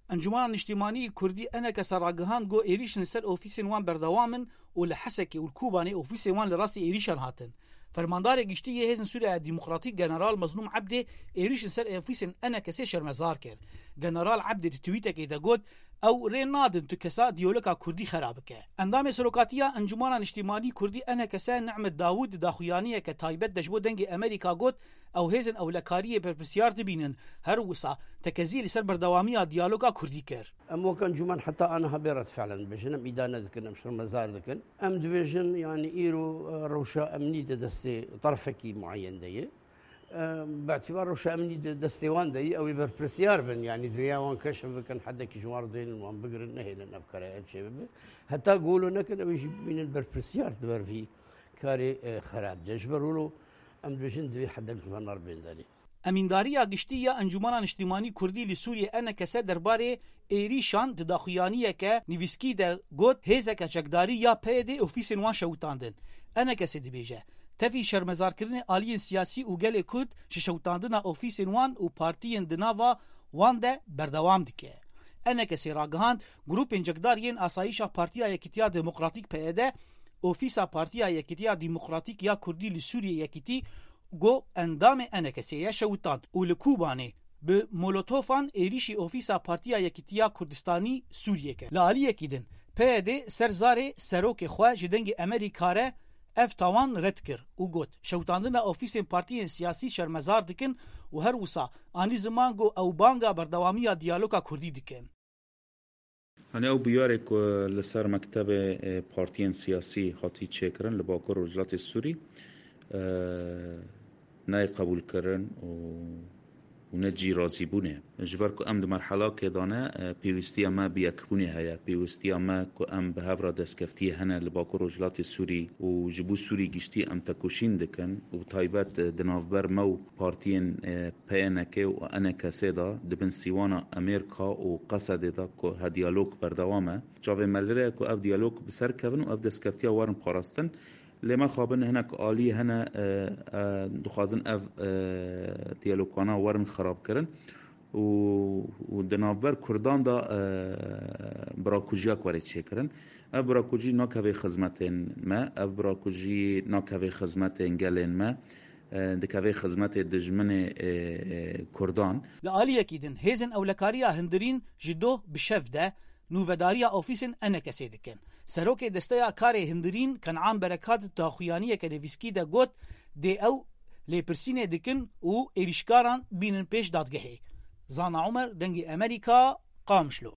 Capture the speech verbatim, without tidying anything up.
انجمن نیشتیمانی کردی انا کسراگهان گو ایریشن سر اوفیسین وان بردوامن و لحسکی و الکوبانی اوفیسین وان لراسی ایریشن هاتن. فرماندار گشتی هزن سوریه دموکراتیک جنرال مظلوم عبده ایریشن سر اوفیسین انا کسی شرمزار کرد. جنرال عبده توییته که داغد او رینادن تو کسا دیالوگا کردی خراب که. اندام سلوکاتیا انجمن نیشتیمانی کردی انا کسا نعمت داوود داخویانیه که تایبت دشبو دنگ امریکا گد او هزن او لکاریه پرپسیار دبینن هر وسا تکزیل سر بردوامی دیالوگا کردی کر. ام وكان جمان حتى انا هبرت فعلا بجن ام ايدانا ذكن مشر مزار ذكن ام دبيجن يعني ايرو روشا امني دستي طرفكي معين دي باعتبار روشا امني دستيوان دي او بربرسيار بن يعني دويا وان كشف كان حدا كي جوار دين وان بقر النهي لان افكار شباب حتى قولوا نكن او يجي من البربرسيار دبر في كاري خراب دجبروا له ام دبيجن دوي حدا النار بين دالي. امينداريا گشتيا انجمن اجتماعي كردي لسوريا انا كسا درباره ايريشان دداخيانيه ك نيفسكي د گوت هيزك چقداري يا پيدي اوفيسن وان شوتاندن انا كسا دبيجه تفي شرمزار كرن الين سياسي او گل كرد شوتاندنا اوفيسن وان او بارتيين دناوا وان ده بردوام دكه انا كسا راگهان گروپ انجقدارين اسايشا بارتيا يكتيا ديمقراطيك پيده اوفيسا بارتيا يكتيا ديمقراطيك يا كردي لسوريا يكتي گو اندام انکسیه شوتاند و لکوبانه به مولوتوفان ایریشی اوفیسا پارتیا یکیتیا کردستانی سوریه که لالیه کیدن پیده سرزاره سروک خواه جدنگ امریکاره اف تاوان رد کر و گوت شوتاندن اوفیسین پارتیین سیاسی شرمزار دکن و هر وسا آنی زمان گو او بانگا بردوامی دیالوگا کردی دکن. أنا أو بيارك لسر مكتب بارتيين سياسي خاطي تشكرن لباكر وزلات السوري نای قبول کردن و نجی راضی بونه. جبر که ام در مرحله که دانه پیوستی ما بیاکبونه هیا پیوستی ما که ام به هفر دستکفتی هنه لباکر رجلات سوری و جبو سوری گشتی ام تکوشین دکن و تایبت دنافبر مو پارتین پینکه و انا کسی دا دبن سیوانا امریکا و قصد دا که ها دیالوگ بردوامه جاوه ملره که اف دیالوگ بسر کون و اف دستکفتی وارن پارستن لما خابن هناك آلی هنا دخوازن اف دیالوگانا ورن خراب کرن و دنابر کردان دا براکوجیا کوارد چه کرن اف براکوجی ناکوی خدمتین ما اف براکوجی ناکوی خدمتین گلین ما دکوی خدمت دجمن کردان لآلی اکیدن هیزن اولکاریا هندرین جدو بشف ده نووداریا اوفیسن انا کسی دکن سروک دستیا کار هندرین کنعان برکات تاخویانیه که نویسکی ده گوت ده او لیپرسینه دکن و ایریشکاران بینن پیش دادگهه. زانا عمر دنگی امریکا قامشلو.